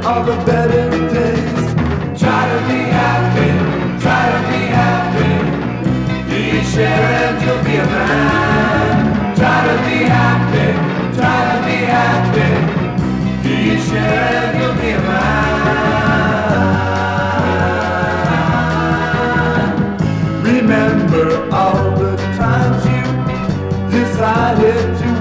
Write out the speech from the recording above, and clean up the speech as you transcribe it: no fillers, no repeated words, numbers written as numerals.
all the better days. Try to be happy, try to be happy. Do your share and you'll be a man. Try to be happy, try to be happy. Do your share and you'll be a man. Remember all the times you decided to